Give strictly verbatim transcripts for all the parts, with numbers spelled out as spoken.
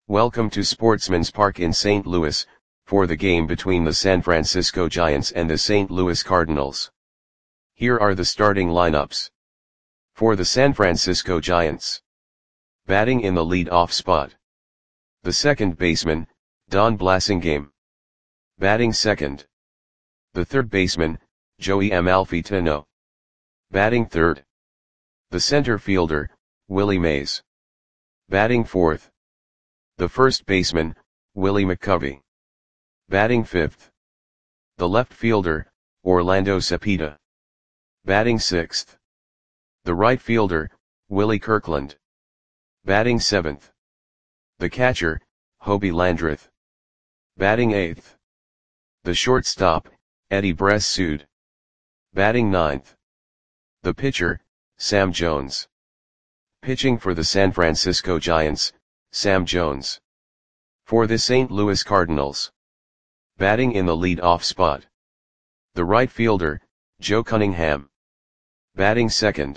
Welcome to Sportsman's Park in Saint Louis, for the game between the San Francisco Giants and the Saint Louis Cardinals. Here are the starting lineups. For the San Francisco Giants. Batting in the lead-off spot. The second baseman, Don Blasingame. Batting second. The third baseman, Joey Amalfitano. Batting third. The center fielder, Willie Mays. Batting fourth. The first baseman, Willie McCovey. Batting fifth. The left fielder, Orlando Cepeda. Batting sixth. The right fielder, Willie Kirkland. Batting seventh. The catcher, Hobie Landreth. Batting eighth. The shortstop, Eddie Bressoud. Batting ninth. The pitcher, Sam Jones. Pitching for the San Francisco Giants, Sam Jones. For the Saint Louis Cardinals. Batting in the lead-off spot. The right fielder, Joe Cunningham. Batting second.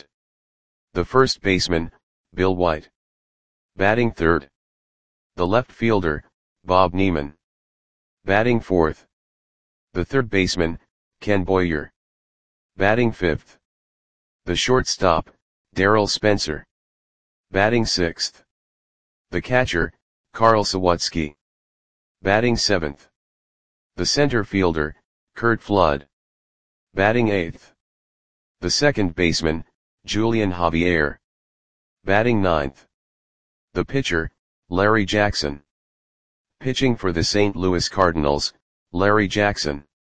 The first baseman, Bill White. Batting third. The left fielder, Bob Neiman. Batting fourth. The third baseman, Ken Boyer. Batting fifth. The shortstop, Darryl Spencer. Batting sixth. The catcher, Carl Sawatsky. Batting seventh. The center fielder, Curt Flood. Batting eighth. The second baseman, Julian Javier. Batting ninth. The pitcher, Larry Jackson. Pitching for the Saint Louis Cardinals, Larry Jackson.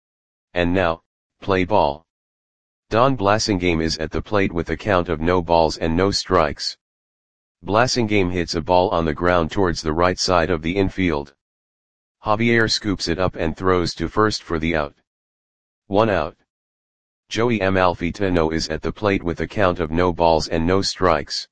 And now, play ball. Don Blasingame is at the plate with a count of no balls and no strikes. Blasingame hits a ball on the ground towards the right side of the infield. Javier scoops it up and throws to first for the out. One out. Joey Amalfitano is at the plate with a count of no balls and no strikes.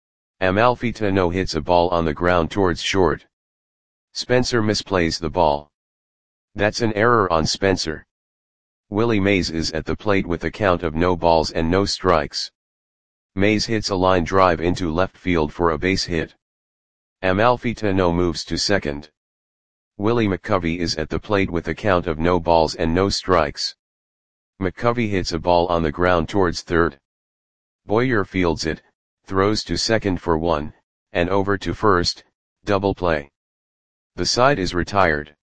Amalfitano hits a ball on the ground towards short. Spencer misplays the ball. That's an error on Spencer. Willie Mays is at the plate with a count of no balls and no strikes. Mays hits a line drive into left field for a base hit. Amalfitano moves to second. Willie McCovey is at the plate with a count of no balls and no strikes. McCovey hits a ball on the ground towards third. Boyer fields it, throws to second for one, and over to first, double play. The side is retired.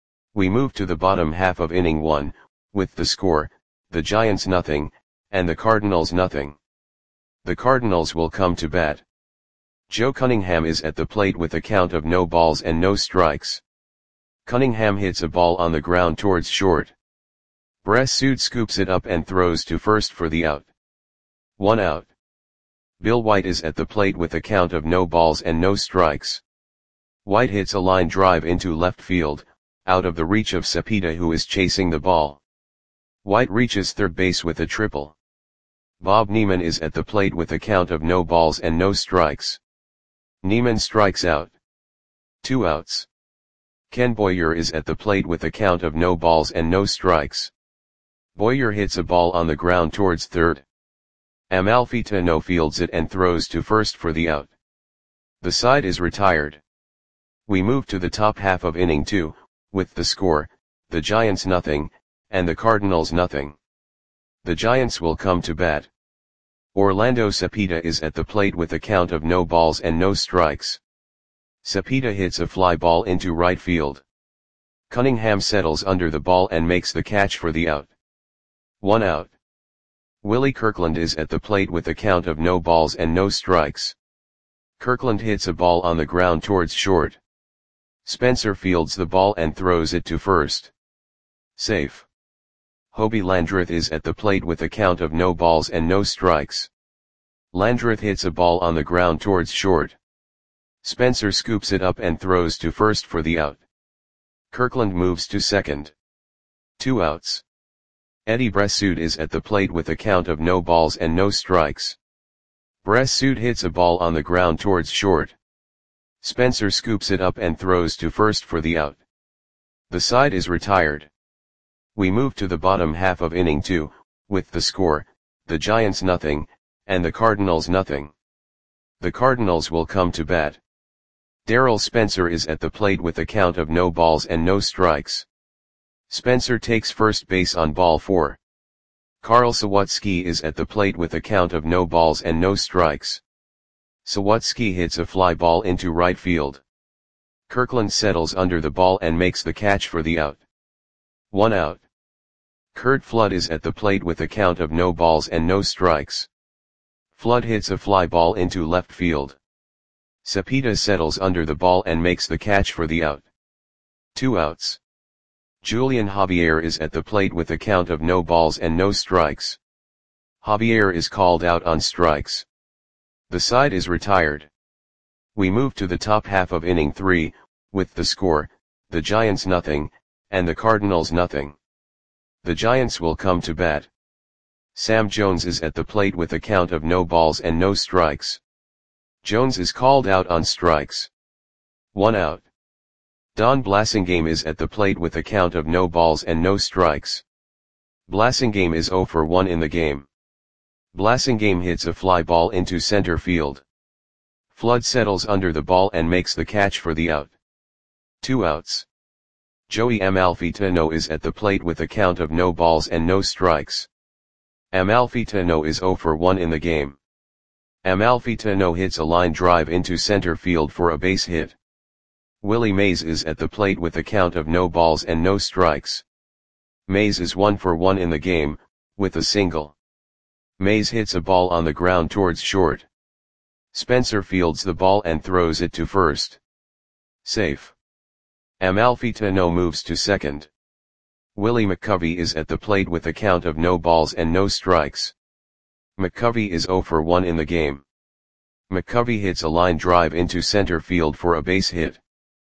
We move to the bottom half of inning one, with the score, the Giants nothing, and the Cardinals nothing. The Cardinals will come to bat. Joe Cunningham is at the plate with a count of no balls and no strikes. Cunningham hits a ball on the ground towards short. Bressoud scoops it up and throws to first for the out. One out. Bill White is at the plate with a count of no balls and no strikes. White hits a line drive into left field, out of the reach of Cepeda, who is chasing the ball. White reaches third base with a triple. Bob Neiman is at the plate with a count of no balls and no strikes. Neiman strikes out. Two outs. Ken Boyer is at the plate with a count of no balls and no strikes. Boyer hits a ball on the ground towards third. Amalfitano fields it and throws to first for the out. The side is retired. We move to the top half of inning two, with the score, the Giants nothing, and the Cardinals nothing. The Giants will come to bat. Orlando Cepeda is at the plate with a count of no balls and no strikes. Cepeda hits a fly ball into right field. Cunningham settles under the ball and makes the catch for the out. One out. Willie Kirkland is at the plate with a count of no balls and no strikes. Kirkland hits a ball on the ground towards short. Spencer fields the ball and throws it to first. Safe. Hobie Landreth is at the plate with a count of no balls and no strikes. Landreth hits a ball on the ground towards short. Spencer scoops it up and throws to first for the out. Kirkland moves to second. Two outs. Eddie Bressoud is at the plate with a count of no balls and no strikes. Bressoud hits a ball on the ground towards short. Spencer scoops it up and throws to first for the out. The side is retired. We move to the bottom half of inning two, with the score, the Giants nothing, and the Cardinals nothing. The Cardinals will come to bat. Darrell Spencer is at the plate with a count of no balls and no strikes. Spencer takes first base on ball four. Carl Sawatsky is at the plate with a count of no balls and no strikes. Sawatsky hits a fly ball into right field. Kirkland settles under the ball and makes the catch for the out. One out. Curt Flood is at the plate with a count of no balls and no strikes. Flood hits a fly ball into left field. Cepeda settles under the ball and makes the catch for the out. Two outs. Julian Javier is at the plate with a count of no balls and no strikes. Javier is called out on strikes. The side is retired. We move to the top half of inning three, with the score, the Giants nothing, and the Cardinals nothing. The Giants will come to bat. Sam Jones is at the plate with a count of no balls and no strikes. Jones is called out on strikes. One out. Don Blasingame is at the plate with a count of no balls and no strikes. Blasingame is zero for one in the game. Blasingame hits a fly ball into center field. Flood settles under the ball and makes the catch for the out. Two outs. Joey Amalfitano is at the plate with a count of no balls and no strikes. Amalfitano is zero for one in the game. Amalfitano hits a line drive into center field for a base hit. Willie Mays is at the plate with a count of no balls and no strikes. Mays is one for one in the game, with a single. Mays hits a ball on the ground towards short. Spencer fields the ball and throws it to first. Safe. Amalfitano moves to second. Willie McCovey is at the plate with a count of no balls and no strikes. McCovey is zero for one in the game. McCovey hits a line drive into center field for a base hit.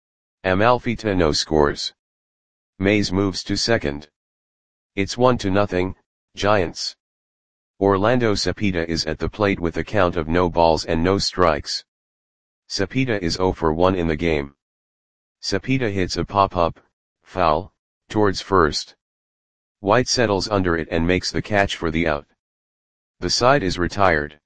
Amalfitano scores. Mays moves to second. It's one to nothing, Giants. Orlando Cepeda is at the plate with a count of no balls and no strikes. Cepeda is zero for one in the game. Cepeda hits a pop-up, foul, towards first. White settles under it and makes the catch for the out. The side is retired.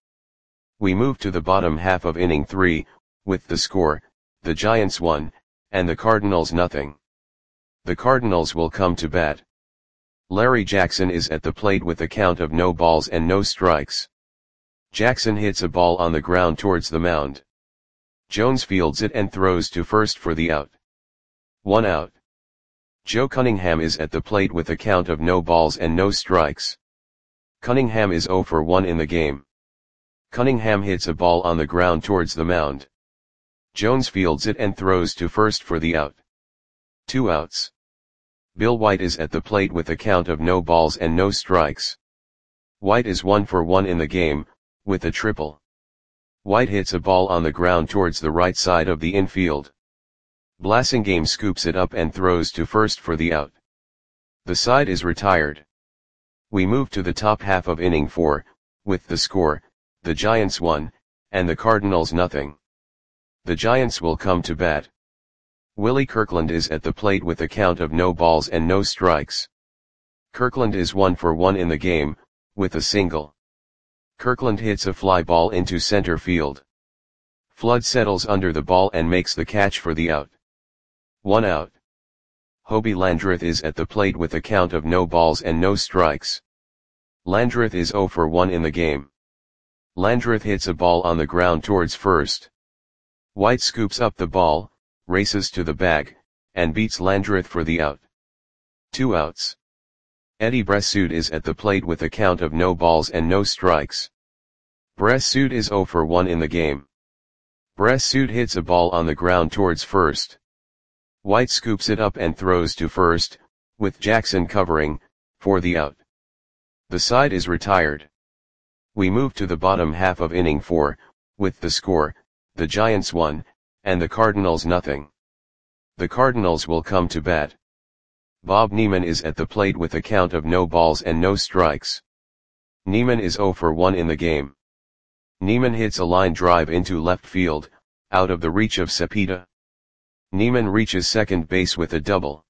We move to the bottom half of inning three, with the score, the Giants one, and the Cardinals nothing. The Cardinals will come to bat. Larry Jackson is at the plate with a count of no balls and no strikes. Jackson hits a ball on the ground towards the mound. Jones fields it and throws to first for the out. One out. Joe Cunningham is at the plate with a count of no balls and no strikes. Cunningham is zero for one in the game. Cunningham hits a ball on the ground towards the mound. Jones fields it and throws to first for the out. Two outs. Bill White is at the plate with a count of no balls and no strikes. White is one for one in the game, with a triple. White hits a ball on the ground towards the right side of the infield. Blasingame scoops it up and throws to first for the out. The side is retired. We move to the top half of inning four, with the score, the Giants one, and the Cardinals nothing. The Giants will come to bat. Willie Kirkland is at the plate with a count of no balls and no strikes. Kirkland is one for one in the game, with a single. Kirkland hits a fly ball into center field. Flood settles under the ball and makes the catch for the out. One out. Hobie Landreth is at the plate with a count of no balls and no strikes. Landreth is zero for one in the game. Landreth hits a ball on the ground towards first. White scoops up the ball, races to the bag, and beats Landreth for the out. Two outs. Eddie Bressoud is at the plate with a count of no balls and no strikes. Bressoud is zero for one in the game. Bressoud hits a ball on the ground towards first. White scoops it up and throws to first, with Jackson covering, for the out. The side is retired. We move to the bottom half of inning four, with the score, the Giants one, and the Cardinals nothing. The Cardinals will come to bat. Bob Neiman is at the plate with a count of no balls and no strikes. Neiman is zero for one in the game. Neiman hits a line drive into left field, out of the reach of Cepeda. Neiman reaches second base with a double.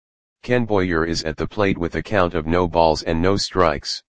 Ken Boyer is at the plate with a count of no balls and no strikes.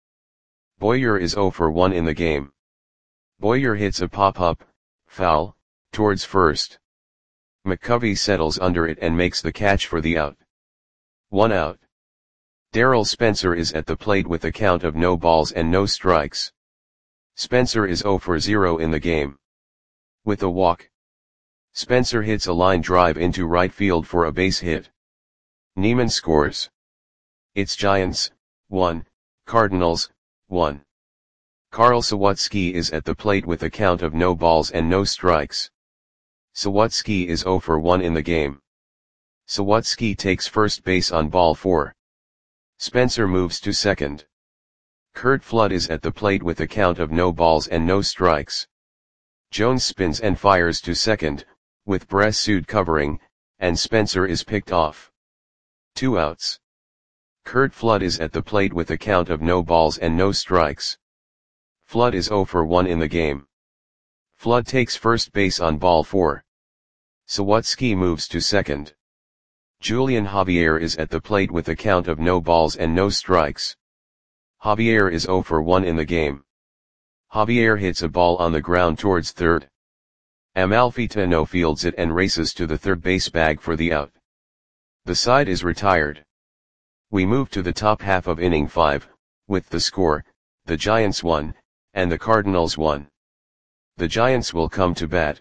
Boyer is zero for one in the game. Boyer hits a pop-up, foul, towards first. McCovey settles under it and makes the catch for the out. One out. Darrell Spencer is at the plate with a count of no balls and no strikes. Spencer is zero for zero in the game. With a walk, Spencer hits a line drive into right field for a base hit. Neiman scores. It's Giants, one, Cardinals, one. Carl Sawatsky is at the plate with a count of no balls and no strikes. Sawatsky is zero for one in the game. Sawatsky takes first base on ball four. Spencer moves to second. Curt Flood is at the plate with a count of no balls and no strikes. Jones spins and fires to second, with Bressud covering, and Spencer is picked off. Two outs. Curt Flood is at the plate with a count of no balls and no strikes. Flood is zero for one in the game. Flood takes first base on ball four. Sawatsky moves to second. Julian Javier is at the plate with a count of no balls and no strikes. Javier is zero for one in the game. Javier hits a ball on the ground towards third. Amalfitano fields it and races to the third base bag for the out. The side is retired. We move to the top half of inning five, with the score, the Giants won, and the Cardinals won. The Giants will come to bat.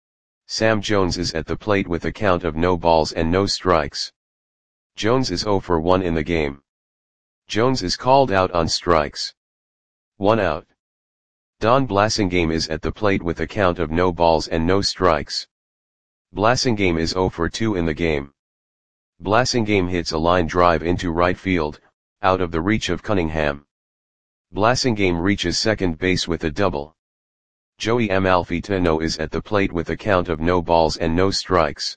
Sam Jones is at the plate with a count of no balls and no strikes. Jones is zero for one in the game. Jones is called out on strikes. One out. Don Blasingame is at the plate with a count of no balls and no strikes. Blasingame is zero for two in the game. Blasingame hits a line drive into right field, out of the reach of Cunningham. Blasingame reaches second base with a double. Joey Amalfitano is at the plate with a count of no balls and no strikes.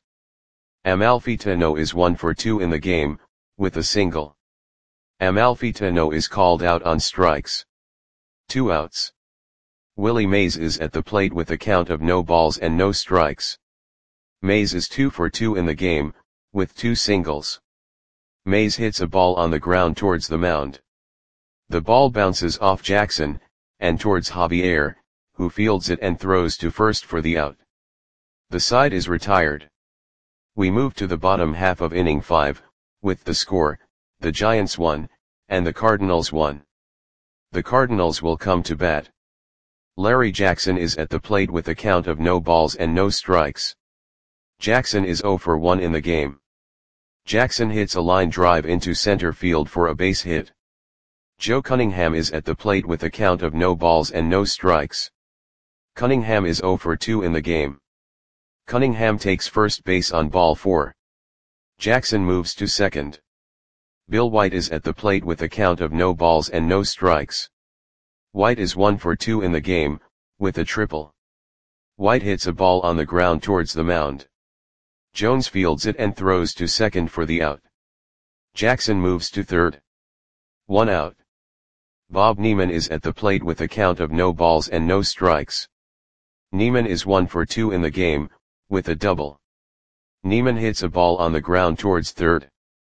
Amalfitano is one for two in the game, with a single. Amalfitano is called out on strikes. Two outs. Willie Mays is at the plate with a count of no balls and no strikes. Mays is two for two in the game, with two singles. Mays hits a ball on the ground towards the mound. The ball bounces off Jackson, and towards Javier, who fields it and throws to first for the out. The side is retired. We move to the bottom half of inning five, with the score, the Giants won, and the Cardinals won. The Cardinals will come to bat. Larry Jackson is at the plate with a count of no balls and no strikes. Jackson is zero for one in the game. Jackson hits a line drive into center field for a base hit. Joe Cunningham is at the plate with a count of no balls and no strikes. Cunningham is zero for two in the game. Cunningham takes first base on ball four. Jackson moves to second. Bill White is at the plate with a count of no balls and no strikes. White is one for two in the game, with a triple. White hits a ball on the ground towards the mound. Jones fields it and throws to second for the out. Jackson moves to third. One out. Bob Neiman is at the plate with a count of no balls and no strikes. Neiman is one for two in the game, with a double. Neiman hits a ball on the ground towards third.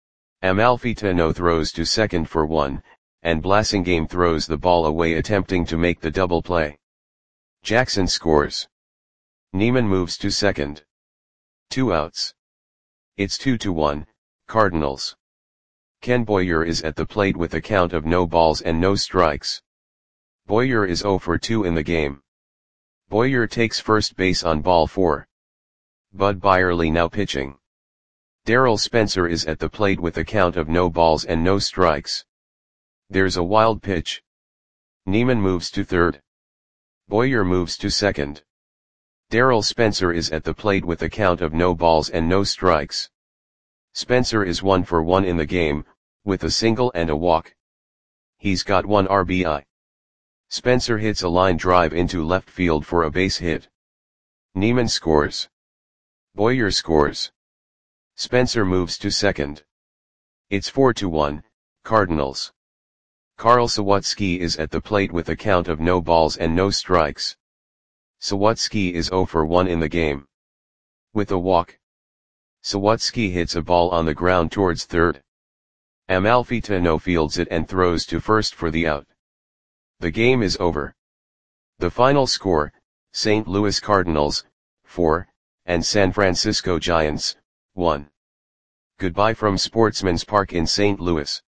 Amalfitano throws to second for one, and Blasingame throws the ball away attempting to make the double play. Jackson scores. Neiman moves to second. Two outs. It's two to one, Cardinals. Ken Boyer is at the plate with a count of no balls and no strikes. Boyer is zero for two in the game. Boyer takes first base on ball four. Bud Byerly now pitching. Darrell Spencer is at the plate with a count of no balls and no strikes. There's a wild pitch. Neiman moves to third. Boyer moves to second. Darrell Spencer is at the plate with a count of no balls and no strikes. Spencer is one for one in the game, with a single and a walk. He's got one R B I. Spencer hits a line drive into left field for a base hit. Neiman scores. Boyer scores. Spencer moves to second. It's four to one, Cardinals. Carl Sawatsky is at the plate with a count of no balls and no strikes. Sawatsky is zero for one in the game. With a walk, Sawatsky hits a ball on the ground towards third. Amalfitano fields it and throws to first for the out. The game is over. The final score, Saint Louis Cardinals, four, and San Francisco Giants, one. Goodbye from Sportsman's Park in Saint Louis.